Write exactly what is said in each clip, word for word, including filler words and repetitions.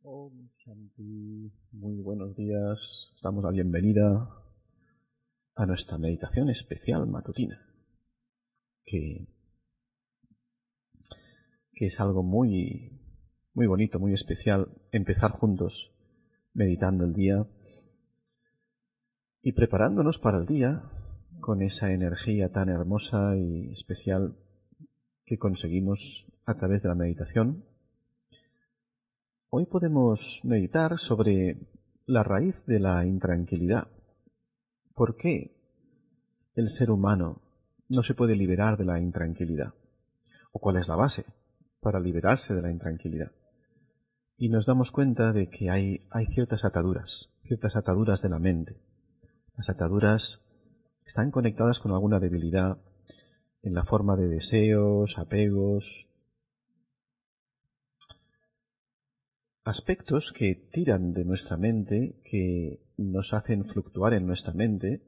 Om Shanti, muy buenos días. Damos la bienvenida a nuestra meditación especial matutina, que, que es algo muy, muy bonito, muy especial, empezar juntos meditando el día y preparándonos para el día con esa energía tan hermosa y especial que conseguimos a través de la meditación. Hoy podemos meditar sobre la raíz de la intranquilidad. ¿Por qué el ser humano no se puede liberar de la intranquilidad? ¿O cuál es la base para liberarse de la intranquilidad? Y nos damos cuenta de que hay, hay ciertas ataduras, ciertas ataduras de la mente. Las ataduras están conectadas con alguna debilidad en la forma de deseos, apegos, aspectos que tiran de nuestra mente, que nos hacen fluctuar en nuestra mente,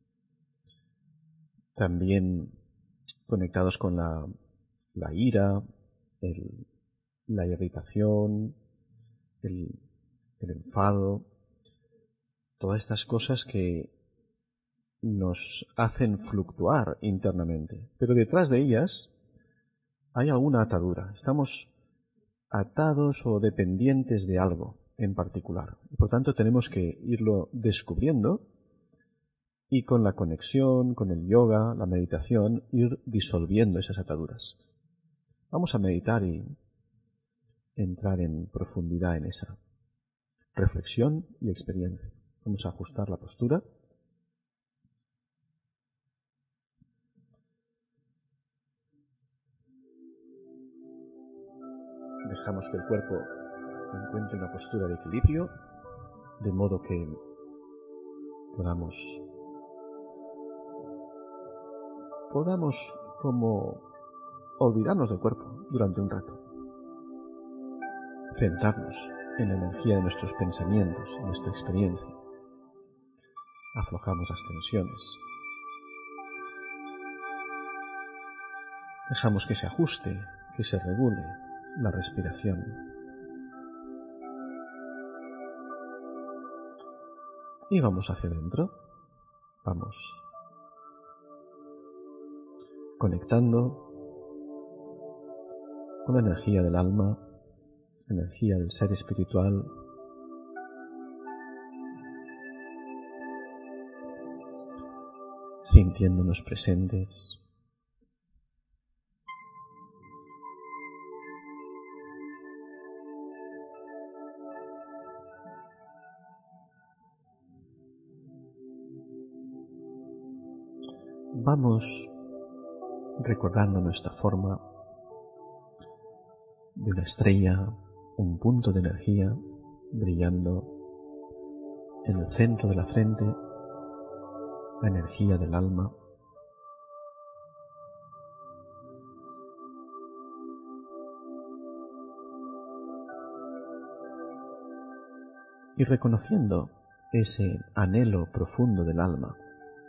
también conectados con la, la ira, el, la irritación, el, el enfado, todas estas cosas que nos hacen fluctuar internamente. Pero detrás de ellas hay alguna atadura. Estamos atados o dependientes de algo en particular. Por tanto, tenemos que irlo descubriendo y con la conexión, con el yoga, la meditación, ir disolviendo esas ataduras. Vamos a meditar y entrar en profundidad en esa reflexión y experiencia. Vamos a ajustar la postura. Dejamos que el cuerpo encuentre una postura de equilibrio, de modo que podamos, podamos como olvidarnos del cuerpo durante un rato. Centrarnos en la energía de nuestros pensamientos, en nuestra experiencia. Aflojamos las tensiones. Dejamos que se ajuste, que se regule la respiración. Y vamos hacia adentro. Vamos conectando con la energía del alma, la energía del ser espiritual, sintiéndonos presentes. Vamos recordando nuestra forma de una estrella, un punto de energía brillando en el centro de la frente, la energía del alma. Y reconociendo ese anhelo profundo del alma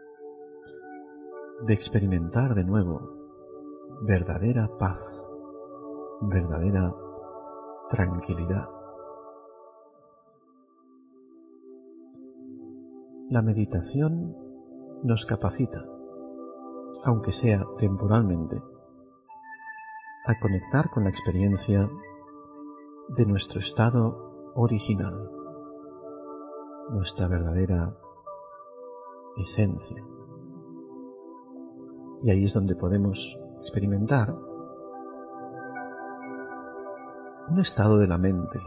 de experimentar de nuevo verdadera paz, verdadera tranquilidad. La meditación nos capacita, aunque sea temporalmente, a conectar con la experiencia de nuestro estado original, nuestra verdadera esencia. Y ahí es donde podemos experimentar un estado de la mente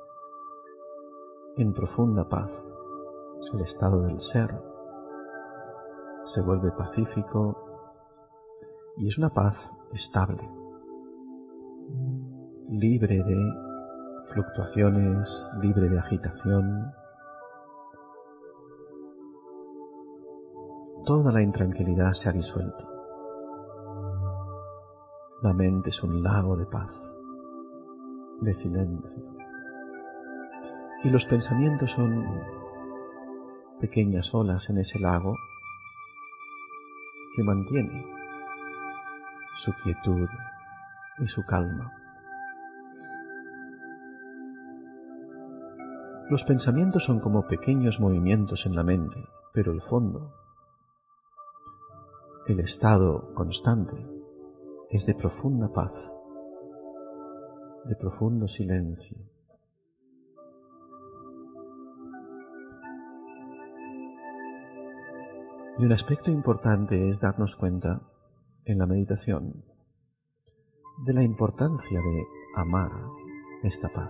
en profunda paz. Es el estado del ser. Se vuelve pacífico y es una paz estable, libre de fluctuaciones, libre de agitación. Toda la intranquilidad se ha disuelto. La mente es un lago de paz, de silencio. Y los pensamientos son pequeñas olas en ese lago que mantiene su quietud y su calma. Los pensamientos son como pequeños movimientos en la mente, pero el fondo, el estado constante, es de profunda paz, de profundo silencio. Y un aspecto importante es darnos cuenta en la meditación de la importancia de amar esta paz.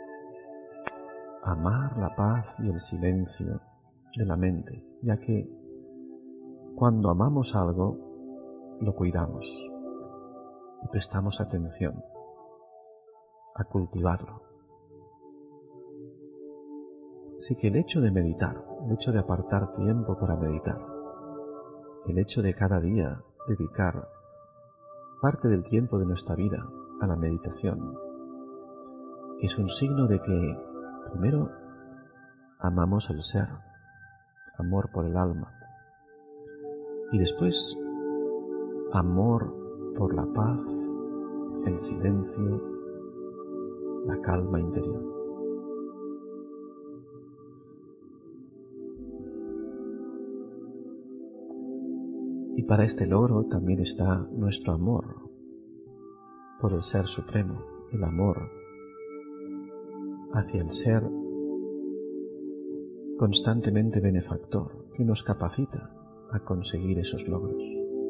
Amar la paz y el silencio de la mente, ya que cuando amamos algo, lo cuidamos y prestamos atención a cultivarlo. Así que el hecho de meditar, el hecho de apartar tiempo para meditar, el hecho de cada día dedicar parte del tiempo de nuestra vida a la meditación, es un signo de que, primero, amamos el ser, amor por el alma, y después, amor por la paz, el silencio, la calma interior. Y para este logro también está nuestro amor por el Ser Supremo, el amor hacia el Ser constantemente benefactor que nos capacita a conseguir esos logros.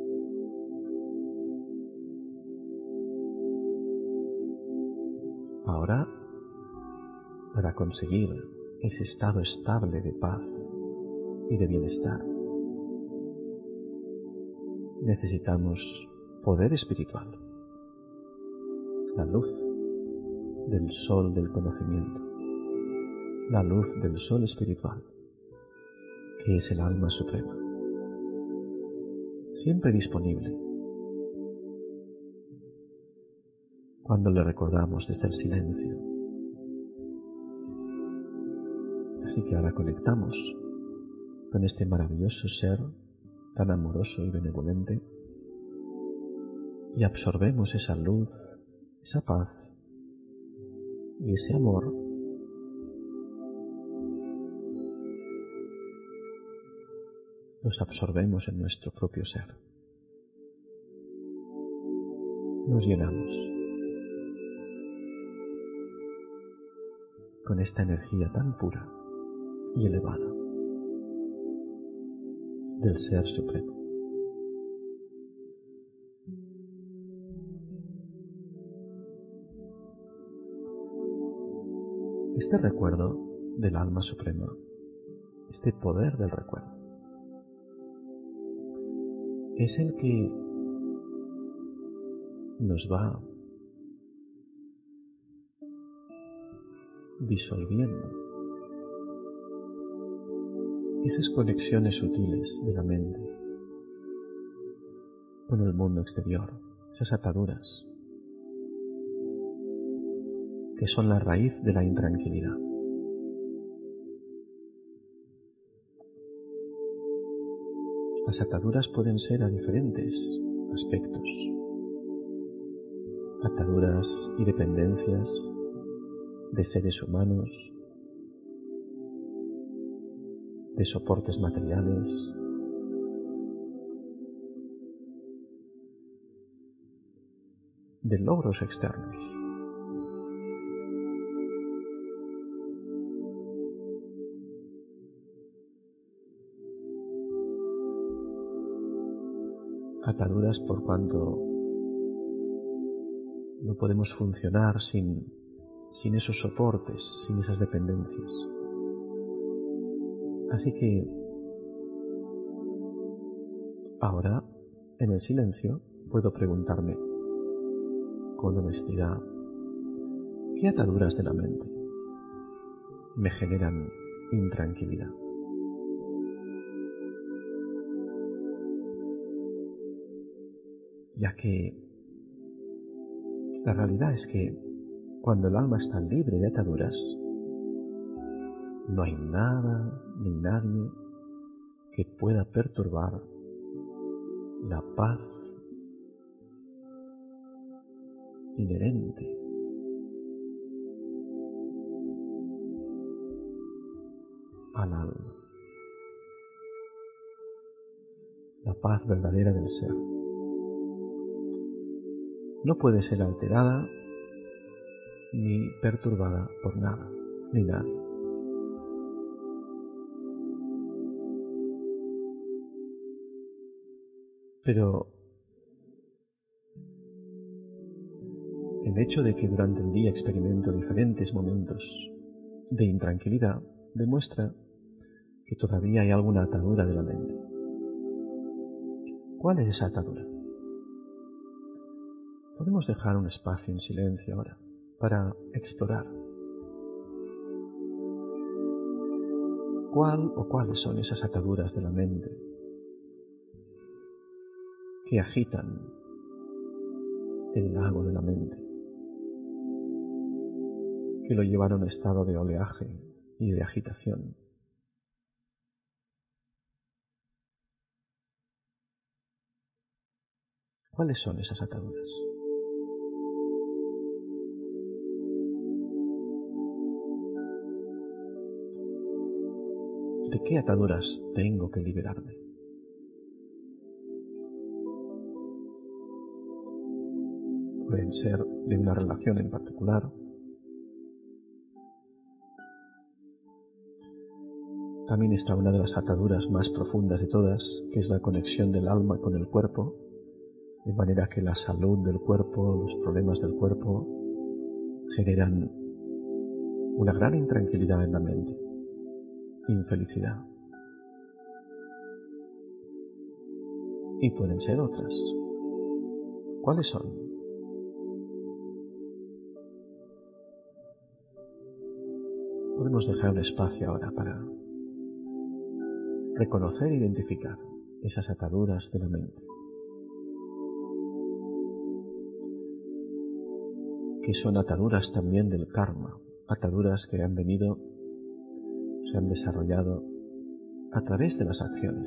Ahora, para conseguir ese estado estable de paz y de bienestar, necesitamos poder espiritual, la luz del sol del conocimiento, la luz del sol espiritual, que es el alma suprema, siempre disponible cuando le recordamos desde el silencio. Así que ahora conectamos con este maravilloso ser tan amoroso y benevolente y absorbemos esa luz, esa paz y ese amor los absorbemos en nuestro propio ser. Nos llenamos con esta energía tan pura y elevada del Ser Supremo. Este recuerdo del alma suprema, este poder del recuerdo, es el que nos va disolviendo esas conexiones sutiles de la mente con el mundo exterior, esas ataduras que son la raíz de la intranquilidad. Las ataduras pueden ser a diferentes aspectos. Ataduras y dependencias de seres humanos, de soportes materiales, de logros externos. Ataduras por cuanto no podemos funcionar sin, sin esos soportes, sin esas dependencias. Así que ahora, en el silencio, puedo preguntarme con honestidad, ¿qué ataduras de la mente me generan intranquilidad? Ya que la realidad es que cuando el alma está libre de ataduras, no hay nada ni nadie que pueda perturbar la paz inherente al alma, la paz verdadera del ser. No puede ser alterada ni perturbada por nada, ni nadie. Pero el hecho de que durante el día experimento diferentes momentos de intranquilidad demuestra que todavía hay alguna atadura de la mente. ¿Cuál es esa atadura? Podemos dejar un espacio en silencio ahora para explorar cuál o cuáles son esas ataduras de la mente que agitan el lago de la mente, que lo llevan a un estado de oleaje y de agitación. ¿Cuáles son esas ataduras? ¿De qué ataduras tengo que liberarme? Pueden ser de una relación en particular. También está una de las ataduras más profundas de todas, que es la conexión del alma con el cuerpo, de manera que la salud del cuerpo, los problemas del cuerpo, generan una gran intranquilidad en la mente, infelicidad. Y pueden ser otras. ¿Cuáles son? Podemos dejar un espacio ahora para reconocer e identificar esas ataduras de la mente, que son ataduras también del karma, ataduras que han venido, se han desarrollado a través de las acciones.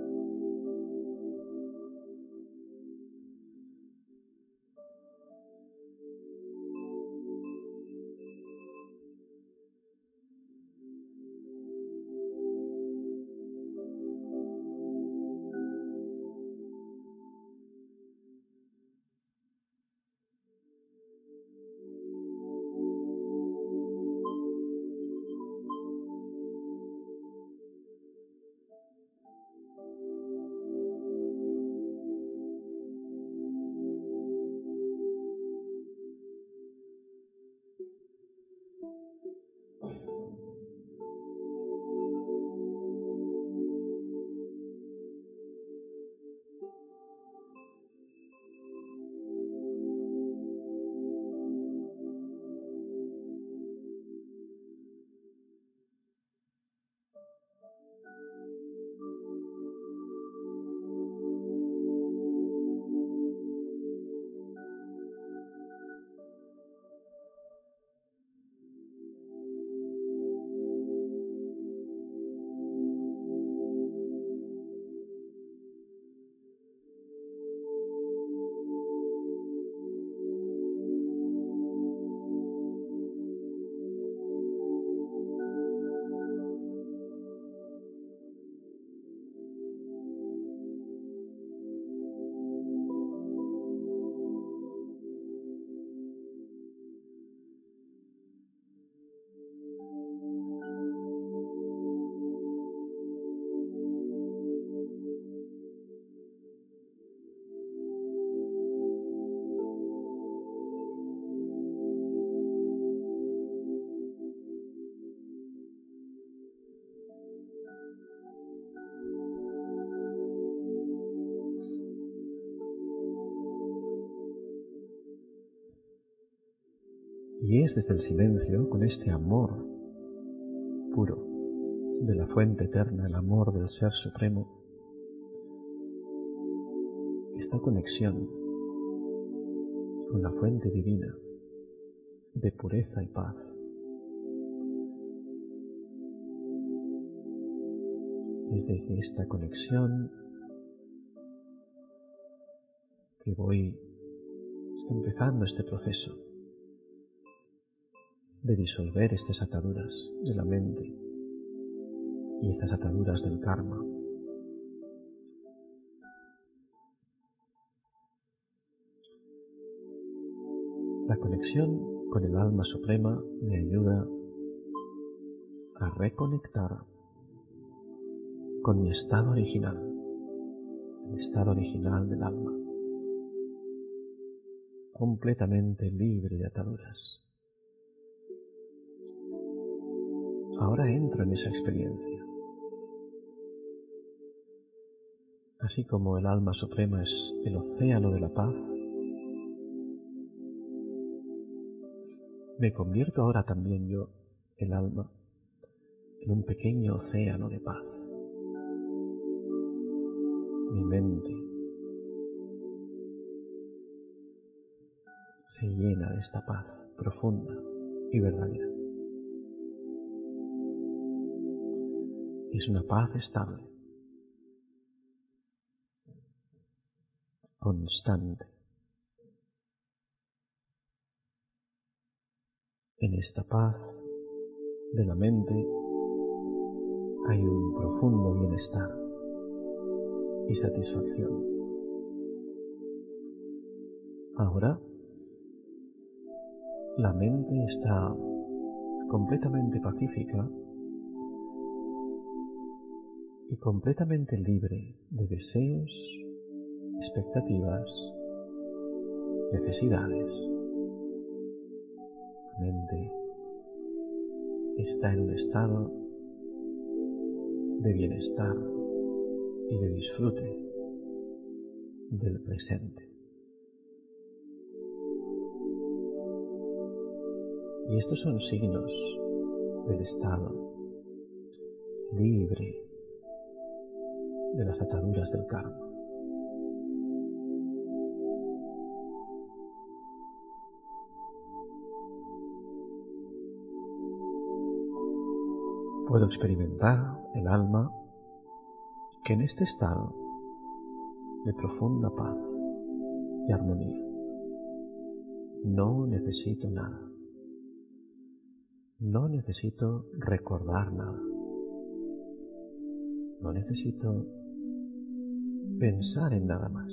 Y es desde el silencio, con este amor puro de la fuente eterna, el amor del Ser Supremo, esta conexión con la fuente divina de pureza y paz, es desde esta conexión que voy empezando este proceso de disolver estas ataduras de la mente, y estas ataduras del karma. La conexión con el alma suprema me ayuda a reconectar con mi estado original, el estado original del alma, completamente libre de ataduras. Ahora entro en esa experiencia. Así como el alma suprema es el océano de la paz, me convierto ahora también yo, el alma, en un pequeño océano de paz. Mi mente se llena de esta paz profunda y verdadera. Es una paz estable, constante. En esta paz de la mente hay un profundo bienestar y satisfacción. Ahora la mente está completamente pacífica y completamente libre de deseos, expectativas, necesidades. La mente está en un estado de bienestar y de disfrute del presente. Y estos son signos del estado libre de las ataduras del karma. Puedo experimentar el alma que en este estado de profunda paz y armonía no necesito nada. No necesito recordar nada. No necesito pensar en nada más.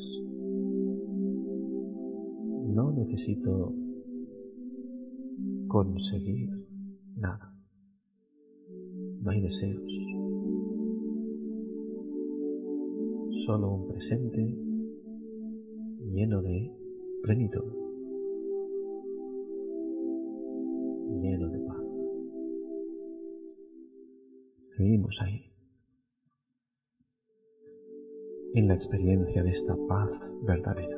No necesito conseguir nada. No hay deseos. Solo un presente lleno de plenitud, lleno de paz. Seguimos ahí, en la experiencia de esta paz verdadera.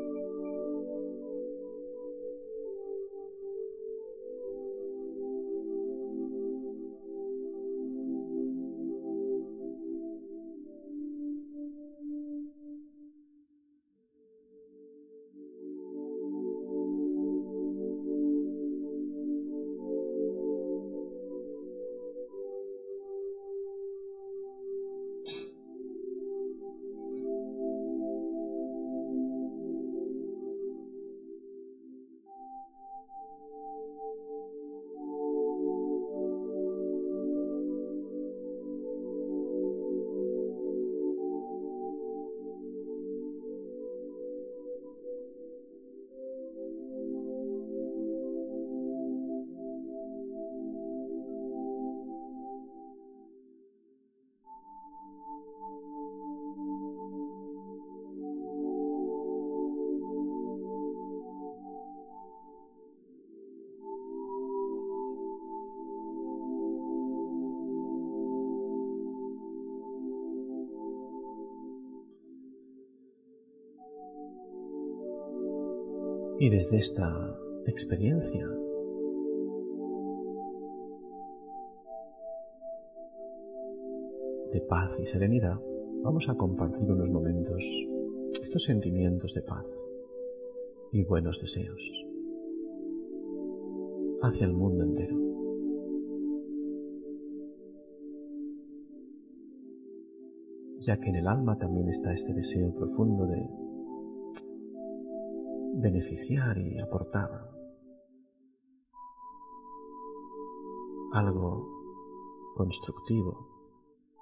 Y desde esta experiencia de paz y serenidad, vamos a compartir unos momentos estos sentimientos de paz y buenos deseos hacia el mundo entero. Ya que en el alma también está este deseo profundo de beneficiar y aportar algo constructivo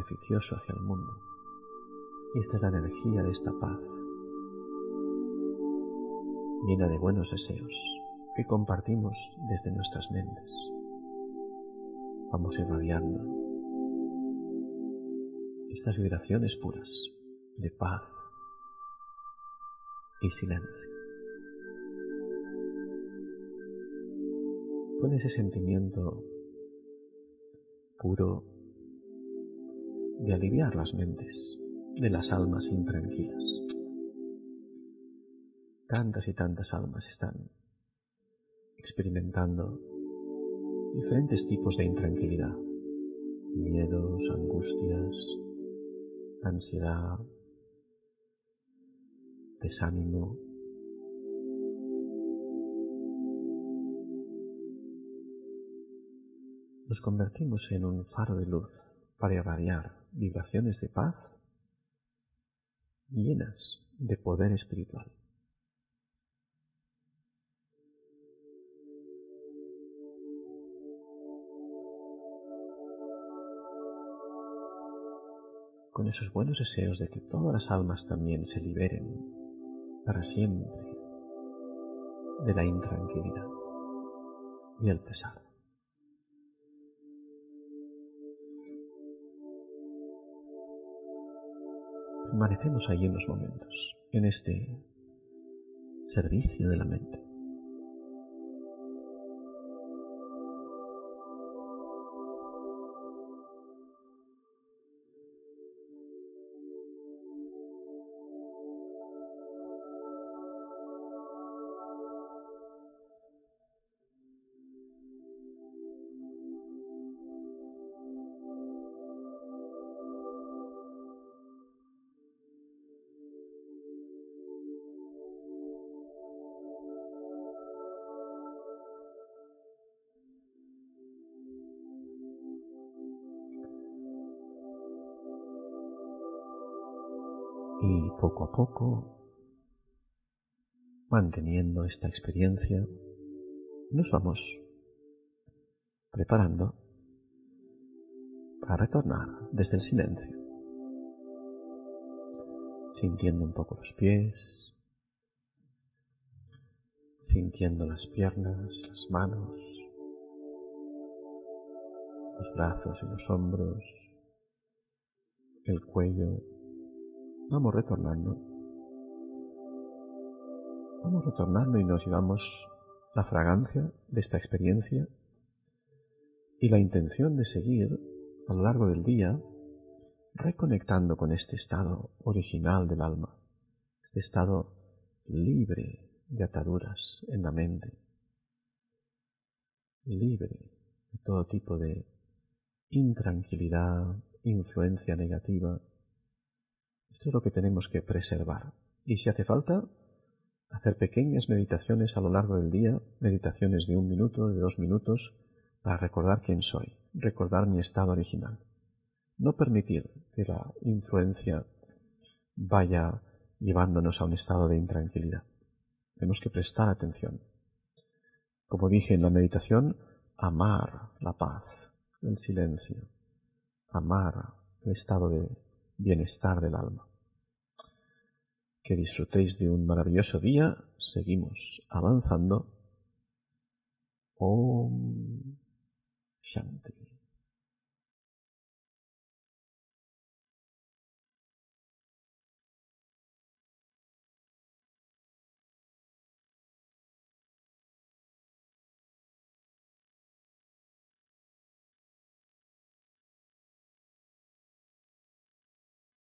beneficioso hacia el mundo. Y esta es la energía de esta paz, llena de buenos deseos que compartimos desde nuestras mentes. Vamos irradiando estas vibraciones puras de paz y silencio. Con ese sentimiento puro de aliviar las mentes de las almas intranquilas. Tantas y tantas almas están experimentando diferentes tipos de intranquilidad, miedos, angustias, ansiedad, desánimo. Nos convertimos en un faro de luz para irradiar vibraciones de paz llenas de poder espiritual. Con esos buenos deseos de que todas las almas también se liberen para siempre de la intranquilidad y el pesar. Permanecemos ahí unos momentos, en este servicio de la mente. Y poco a poco, manteniendo esta experiencia, nos vamos preparando para retornar desde el silencio, sintiendo un poco los pies, sintiendo las piernas, las manos, los brazos y los hombros, el cuello. Vamos retornando, vamos retornando y nos llevamos la fragancia de esta experiencia y la intención de seguir a lo largo del día reconectando con este estado original del alma, este estado libre de ataduras en la mente, libre de todo tipo de intranquilidad, influencia negativa. Esto es lo que tenemos que preservar. Y si hace falta, hacer pequeñas meditaciones a lo largo del día, meditaciones de un minuto, de dos minutos, para recordar quién soy, recordar mi estado original. No permitir que la influencia vaya llevándonos a un estado de intranquilidad. Tenemos que prestar atención. Como dije en la meditación, amar la paz, el silencio, amar el estado de bienestar del alma. Que disfrutéis de un maravilloso día. Seguimos avanzando. Om Shanti.